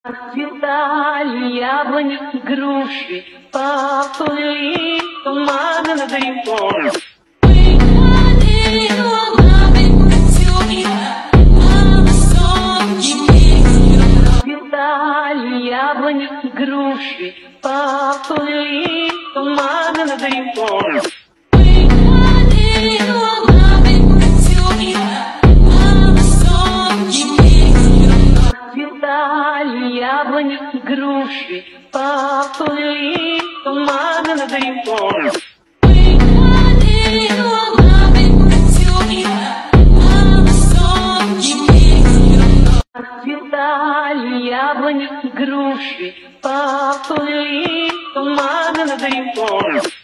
Цветали яблони, груши, поплыли туманы над рекой. Цветали яблони, груши, поплыли туманы над рекой. Цветали яблони, груши, поплыли туманы над рекой. Цветали яблони, груши, поплыли туманы над рекой.